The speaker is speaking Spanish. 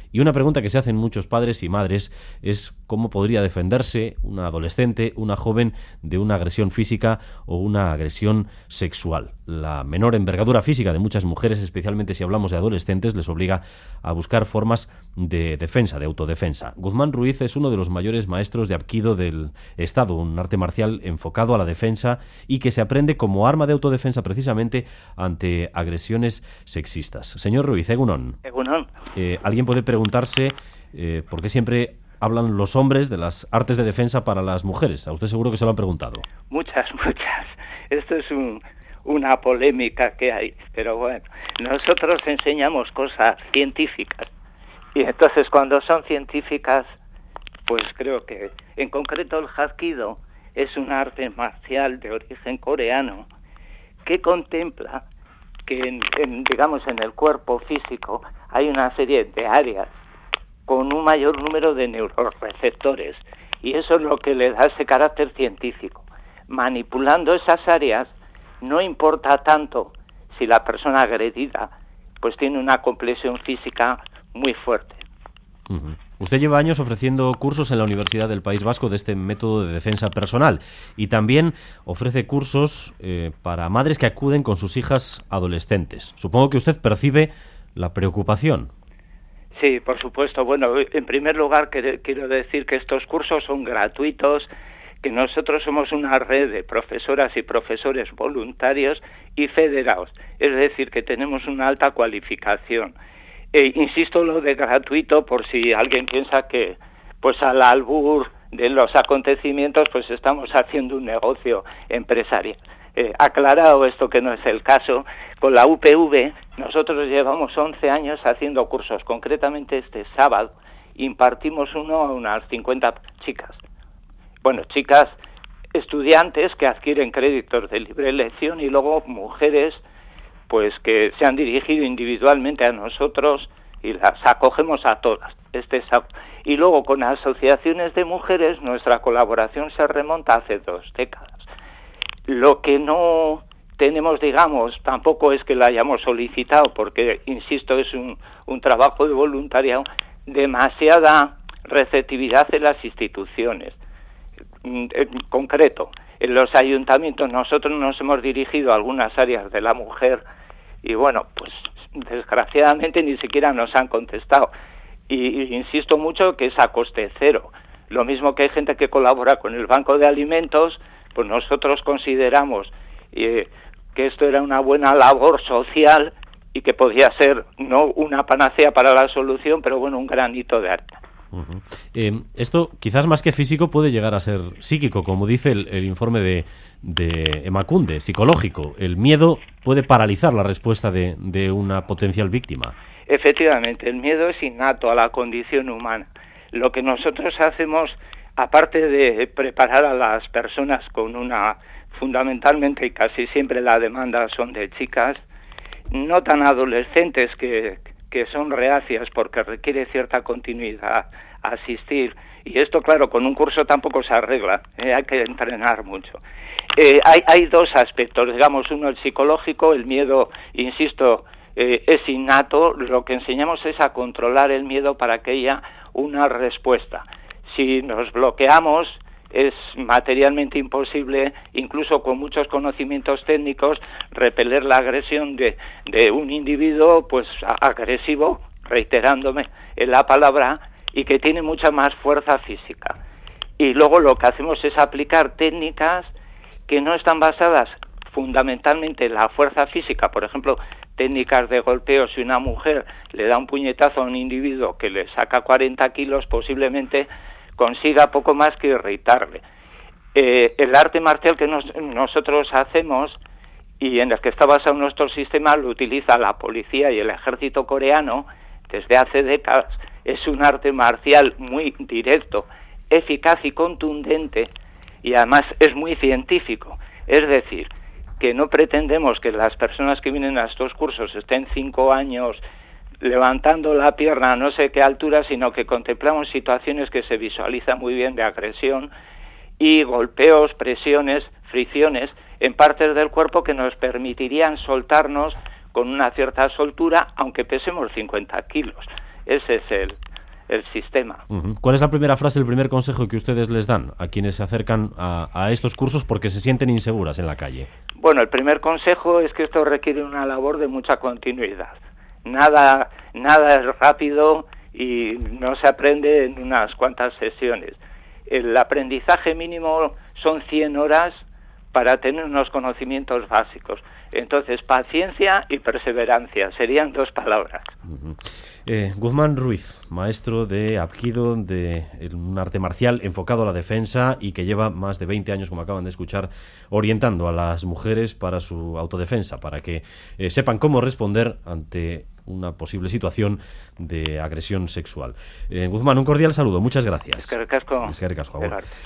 Y una pregunta que se hacen muchos padres y madres es cómo podría defenderse una adolescente, una joven, de una agresión física o una agresión sexual. La menor envergadura física de muchas mujeres, especialmente si hablamos de adolescentes, les obliga a buscar formas de defensa, de autodefensa. Guzmán Ruiz es uno de los mayores maestros de Hapkido del Estado, un arte marcial enfocado a la defensa y que se aprende como arma de autodefensa precisamente ante agresiones sexistas. Señor Ruiz, Egunon. Egunon. Alguien puede preguntarse por qué siempre hablan los hombres de las artes de defensa para las mujeres. A usted seguro que se lo han preguntado. Muchas. Esto es una polémica que hay, pero bueno, nosotros enseñamos cosas científicas y entonces cuando son científicas, pues creo que en concreto el Hapkido es un arte marcial de origen coreano que contempla que digamos en el cuerpo físico hay una serie de áreas con un mayor número de neuroreceptores y eso es lo que le da ese carácter científico. Manipulando esas áreas no importa tanto si la persona agredida pues tiene una complexión física muy fuerte. Uh-huh. Usted lleva años ofreciendo cursos en la Universidad del País Vasco de este método de defensa personal y también ofrece cursos para madres que acuden con sus hijas adolescentes. Supongo que usted percibe la preocupación. Sí, por supuesto. Bueno, en primer lugar quiero decir que estos cursos son gratuitos, que nosotros somos una red de profesoras y profesores voluntarios y federados, es decir, que tenemos una alta cualificación. Insisto lo de gratuito por si alguien piensa que pues al albur de los acontecimientos pues estamos haciendo un negocio empresarial. Aclarado esto que no es el caso, con la UPV nosotros llevamos 11 años haciendo cursos, concretamente este sábado impartimos uno a unas 50 chicas. Bueno, chicas estudiantes que adquieren créditos de libre elección y luego mujeres pues que se han dirigido individualmente a nosotros y las acogemos a todas. Y luego con asociaciones de mujeres nuestra colaboración se remonta hace 2 décadas. Lo que no tenemos, digamos, tampoco es que la hayamos solicitado, porque, insisto, es un trabajo de voluntariado, demasiada receptividad en las instituciones. En concreto, en los ayuntamientos nosotros nos hemos dirigido a algunas áreas de la mujer y bueno, pues desgraciadamente ni siquiera nos han contestado. Y insisto mucho que es a coste cero. Lo mismo que hay gente que colabora con el Banco de Alimentos, pues nosotros consideramos que esto era una buena labor social y que podía ser no una panacea para la solución, pero bueno, un granito de arena. Uh-huh. Esto quizás más que físico puede llegar a ser psíquico, como dice el informe de Emakunde, psicológico. El miedo puede paralizar la respuesta de una potencial víctima. Efectivamente, el miedo es innato a la condición humana. Lo que nosotros hacemos, aparte de preparar a las personas con fundamentalmente y casi siempre la demanda son de chicas, no tan adolescentes que son reacias porque requiere cierta continuidad asistir, y esto claro con un curso tampoco se arregla, hay que entrenar mucho. Hay 2 aspectos, digamos, uno el psicológico, el miedo, insisto, es innato, lo que enseñamos es a controlar el miedo para que haya una respuesta. Si nos bloqueamos es materialmente imposible, incluso con muchos conocimientos técnicos, repeler la agresión de un individuo pues agresivo, reiterándome en la palabra, y que tiene mucha más fuerza física. Y luego lo que hacemos es aplicar técnicas que no están basadas fundamentalmente en la fuerza física, por ejemplo, técnicas de golpeo. Si una mujer le da un puñetazo a un individuo que le saca 40 kilos, posiblemente consiga poco más que irritarle. El arte marcial que nosotros hacemos y en el que está basado nuestro sistema lo utiliza la policía y el ejército coreano desde hace décadas. Es un arte marcial muy directo, eficaz y contundente y además es muy científico. Es decir, que no pretendemos que las personas que vienen a estos cursos estén 5 años levantando la pierna a no sé qué altura, sino que contemplamos situaciones que se visualizan muy bien de agresión y golpeos, presiones, fricciones en partes del cuerpo que nos permitirían soltarnos con una cierta soltura, aunque pesemos 50 kilos. Ese es el sistema. ¿Cuál es la primera frase, el primer consejo que ustedes les dan a quienes se acercan a estos cursos porque se sienten inseguras en la calle? Bueno, el primer consejo es que esto requiere una labor de mucha continuidad. Nada es rápido y no se aprende en unas cuantas sesiones. El aprendizaje mínimo son 100 horas para tener unos conocimientos básicos. Entonces, paciencia y perseverancia serían 2 palabras. Guzmán Ruiz, maestro de Hapkido, de un arte marcial enfocado a la defensa y que lleva más de 20 años, como acaban de escuchar, orientando a las mujeres para su autodefensa, para que sepan cómo responder ante una posible situación de agresión sexual. Guzmán, un cordial saludo, muchas gracias. Eskerrik asko.